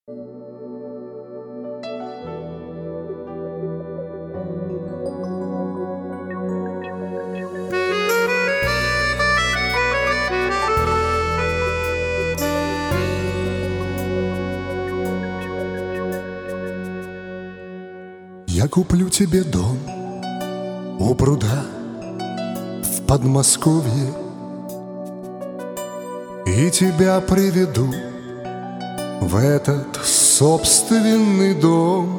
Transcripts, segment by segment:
Я куплю тебе дом у пруда в Подмосковье и тебя приведу в этот собственный дом.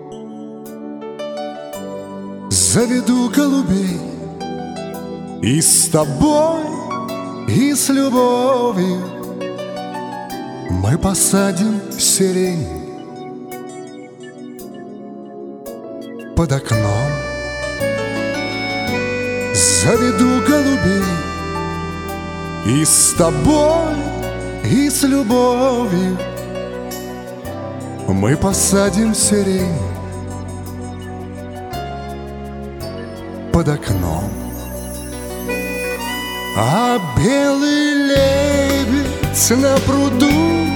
Заведу голубей и с тобой, и с любовью мы посадим сирень под окном. Заведу голубей и с тобой, и с любовью мы посадим сирень под окном. А белый лебедь на пруду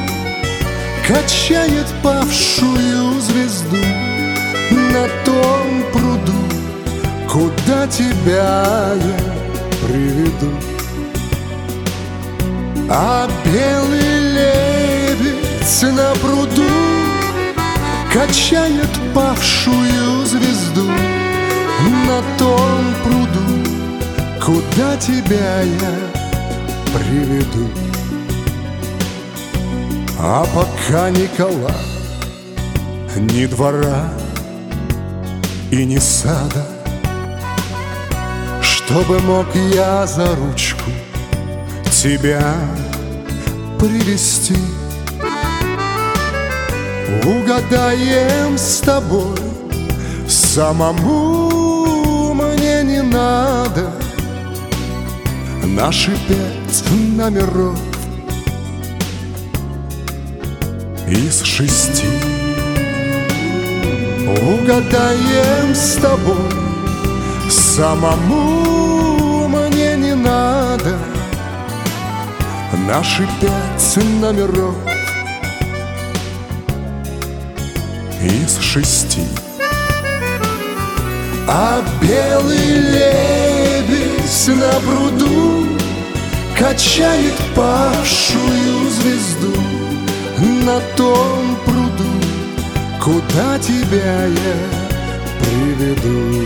качает павшую звезду на том пруду, куда тебя я приведу. А белый лебедь на пруду качает павшую звезду на том пруду, куда тебя я приведу. А пока Никола ни двора и ни сада, чтобы мог я за ручку тебя привести, угадаем с тобой, самому мне не надо наши 5 номеров из 6. Угадаем с тобой, самому мне не надо наши 5 номеров из 6. А белый лебедь на пруду качает павшую звезду на том пруду, куда тебя я приведу.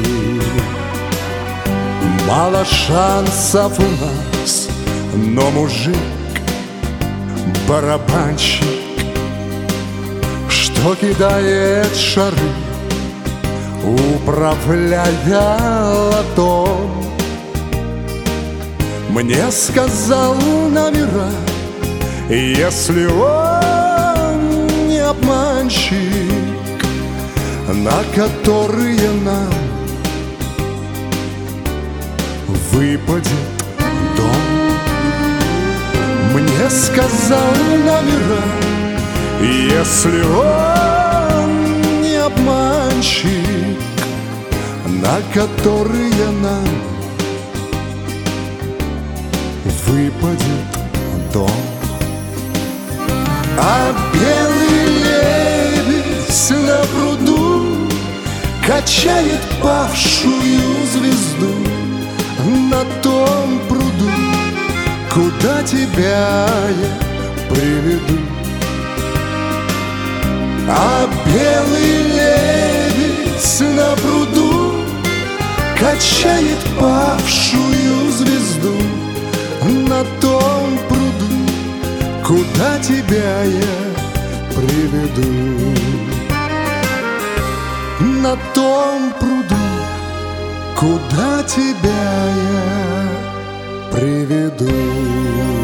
Мало шансов у нас, но мужик, барабанщик, что кидает шары, управляя лотом, мне сказал номера, если он не обманщик, на которые нам выпадет дом. Мне сказал номера, если он не обманщик, на которые нам выпадет дом. А белый лебедь на пруду качает павшую звезду на том пруду, куда тебя я приведу. А белый лебедь на пруду качает павшую звезду на том пруду, куда тебя я приведу. На том пруду, куда тебя я приведу.